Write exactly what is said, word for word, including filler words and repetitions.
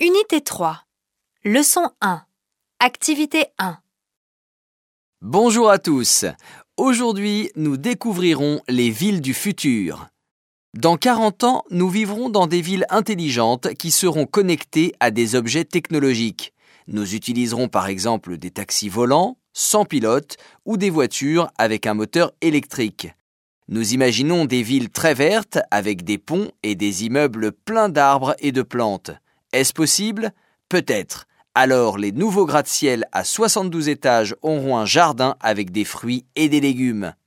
Unité trois. Leçon un. Activité un. Bonjour à tous. Aujourd'hui, nous découvrirons les villes du futur. Dans quarante ans, nous vivrons dans des villes intelligentes qui seront connectées à des objets technologiques. Nous utiliserons par exemple des taxis volants, sans pilote, ou des voitures avec un moteur électrique. Nous imaginons des villes très vertes avec des ponts et des immeubles pleins d'arbres et de plantes. Est-ce possible ? Peut-être. Alors les nouveaux gratte-ciel à soixante-douze étages auront un jardin avec des fruits et des légumes.